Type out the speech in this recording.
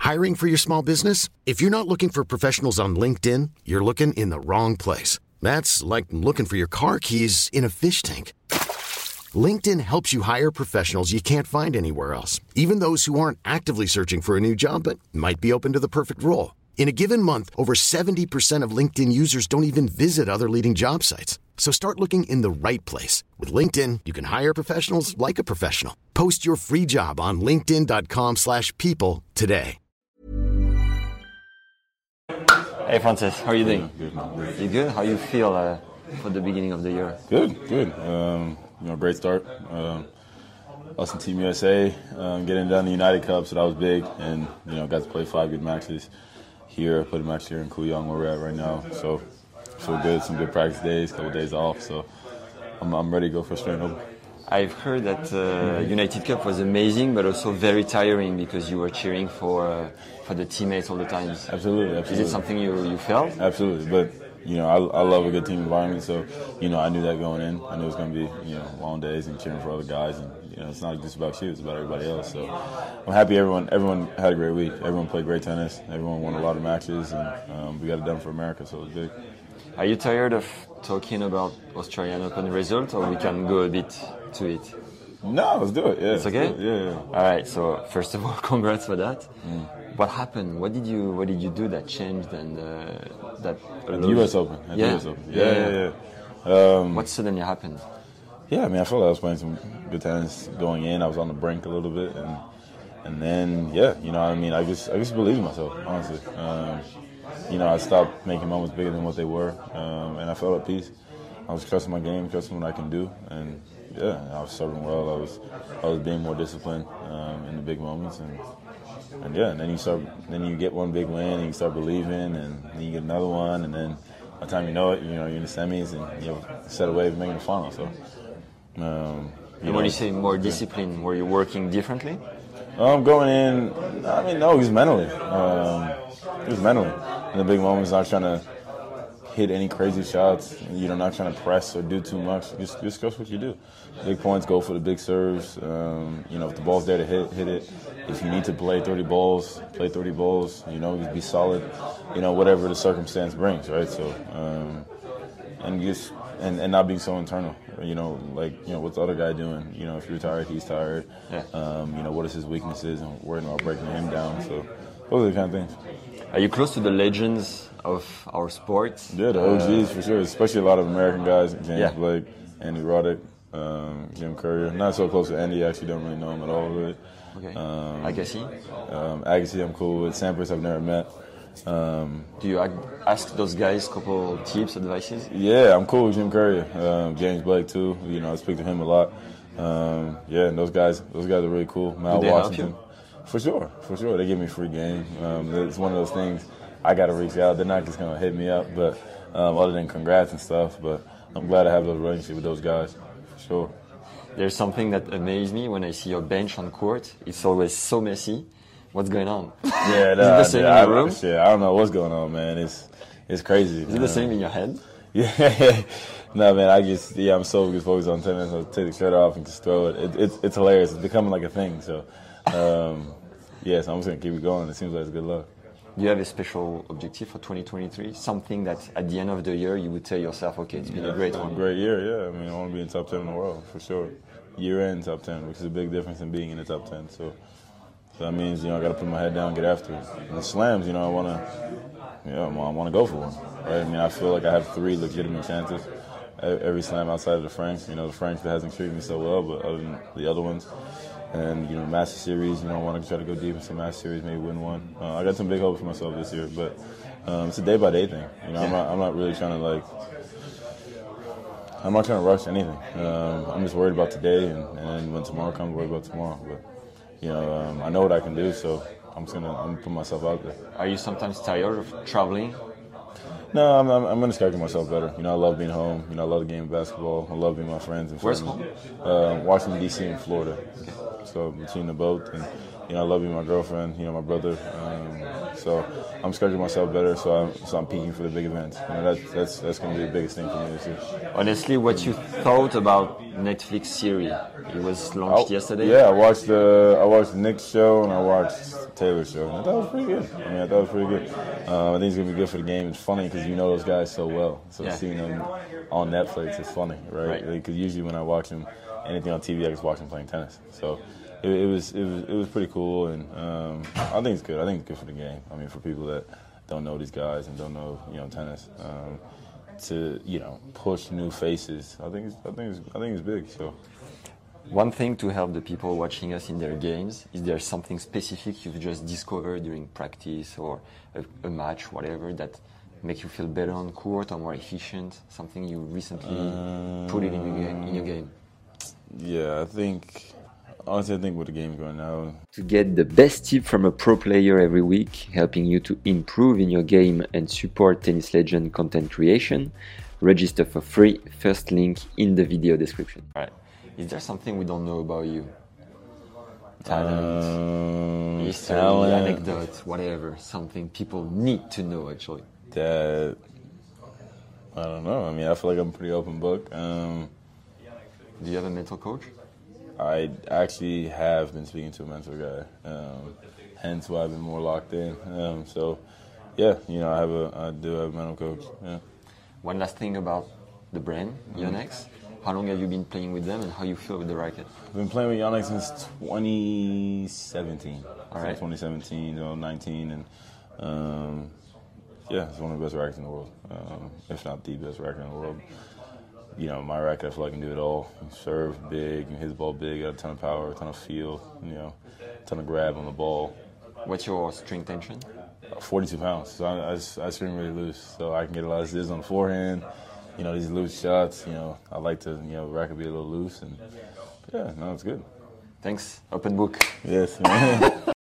Hiring for your small business? If you're not looking for professionals on LinkedIn, you're looking in the wrong place. That's like looking for your car keys in a fish tank. LinkedIn helps you hire professionals you can't find anywhere else, even those who aren't actively searching for a new job but might be open to the perfect role. In a given month, over 70% of LinkedIn users don't even visit other leading job sites. So start looking in the right place. With LinkedIn, you can hire professionals like a professional. Post your free job on linkedin.com/people today. Hey Francis, how are you doing? Good, man. You good? How you feel for the beginning of the year? Good. Great start. Us and Team USA getting done the United Cup, so that was big, and got to play 5 good matches here. I played a match here in Kooyong where we're at right now, so feel good. Some good practice days, couple days off, so I'm ready to go for Australian Open. I've heard that United Cup was amazing, but also very tiring because you were cheering for the teammates all the time. Absolutely. Is it something you felt? Absolutely, but I love a good team environment, so I knew that going in. I knew it was going to be long days and cheering for other guys, and it's not just about you; it's about everybody else. So I'm happy everyone had a great week. Everyone played great tennis. Everyone won a lot of matches, and we got it done for America, so it was big. Are you tired of talking about Australian Open result, or we can go a bit to it? No, let's do it. Yeah, it's okay. Yeah. All right. So first of all, congrats for that. What happened? What did you do that changed and that? At the U.S. Open. Yeah. What suddenly happened? Yeah, I felt like I was playing some good tennis going in. I was on the brink a little bit, and then I just believed in myself, honestly. I stopped making moments bigger than what they were, and I felt at peace. I was trusting my game, trusting what I can do, and I was serving well. I was being more disciplined in the big moments, and then you get one big win, and you start believing, and then you get another one, and then by the time you know it, you're in the semis, and you have set away from making the final. So, when you say more discipline, were you working differently? Going in, no, it was mentally. In the big moments, not trying to hit any crazy shots. Not trying to press or do too much. Just trust what you do. Big points, go for the big serves. If the ball's there to hit it. If you need to play 30 balls, play 30 balls. Just be solid. Whatever the circumstance brings, right? So, and not being so internal. What's the other guy doing? If you're tired, he's tired. Yeah. What is his weaknesses, and worrying about breaking him down. So, those are the kind of things. Are you close to the legends of our sport? Yeah, the OGs for sure, especially a lot of American guys, James Blake, Andy Roddick, Jim Courier. Not so close to Andy, actually don't really know him at all, really. Okay. Agassi? Agassi I'm cool with. Sampras I've never met. Do you ask those guys a couple tips, advices? Yeah, I'm cool with Jim Courier. James Blake too, I speak to him a lot. And those guys are really cool. Mal Washington. For sure. They give me free game. It's one of those things I got to reach out. They're not just going to hit me up, but other than congrats and stuff. But I'm glad I have those relationships with those guys, for sure. There's something that amazes me when I see your bench on court. It's always so messy. What's going on? Yeah, is it the same in your room? I don't know what's going on, man. It's crazy. Is it the same in your head? Yeah. No, man, I'm so focused on tennis. I take the shirt off and just throw it. It's hilarious. It's becoming like a thing. So, so I'm just going to keep it going. It seems like it's good luck. Do you have a special objective for 2023? Something that at the end of the year you would tell yourself, okay, it's been a great one. A great year, yeah. I want to be in top 10 in the world, for sure. Year-end top 10, which is a big difference in being in the top 10. So that means, I got to put my head down and get after it. And the slams, I want to go for one. Right? I feel like I have 3 legitimate chances. Every slam outside of the French. The French that hasn't treated me so well, but other than the other ones. And, Master Series, I want to try to go deep in some Master Series, maybe win one. I got some big hopes for myself this year, but it's a day-by-day thing. I'm not really trying to, I'm not trying to rush anything. I'm just worried about today, and when tomorrow comes, worry about tomorrow. But, I know what I can do, so I'm gonna put myself out there. Are you sometimes tired of traveling? No, I'm going to schedule myself better. I love being home. I love the game of basketball. I love being with my friends and family. Where's home? Washington, D.C. and Florida. Okay. So between the both, and You know, I love you, my girlfriend, you know, my brother. So I'm scheduling myself better, so I'm peaking for the big events. You know, that's going to be the biggest thing for me this year. Honestly, what you thought about Netflix series? It was launched yesterday. Yeah, I watched the Nick's show and I watched Taylor's show. I thought it was pretty good. I thought it was pretty good. I think it's gonna be good for the game. It's funny because you know those guys so well. So seeing them on Netflix is funny, right? Because usually when I watch them, anything on TV, I just watch them playing tennis. So it was pretty cool, and I think it's good. I think it's good for the game. I mean, for people that don't know these guys and don't know tennis, to push new faces. I think it's big. So. One thing to help the people watching us in their games, is there something specific you've just discovered during practice or a match, whatever, that make you feel better on court or more efficient? Something you recently put it in your game? Yeah, honestly, I think with the game's going now. To get the best tip from a pro player every week, helping you to improve in your game and support Tennis Legend content creation, register for free. First link in the video description. All right. Is there something we don't know about you? Talent, history, anecdote, whatever. Something people need to know, actually. That, I don't know. I mean, I feel like I'm a pretty open book. Do you have a mental coach? I actually have been speaking to a mentor guy, hence why I've been more locked in. So, yeah, I do have a mental coach. Yeah. One last thing about the brand, Yonex. How long have you been playing with them, and how you feel with the racket? I've been playing with Yonex since 2017. All right. 2017, 19, and it's one of the best rackets in the world, if not the best racket in the world. My racket, I feel like I can do it all. Serve big, hit the ball big, got a ton of power, a ton of feel, a ton of grab on the ball. What's your string tension? 42 pounds, so I swing really loose, so I can get a lot of ziz on the forehand. These loose shots, I like to, racket be a little loose, and it's good. Thanks. Open book. Yes, man.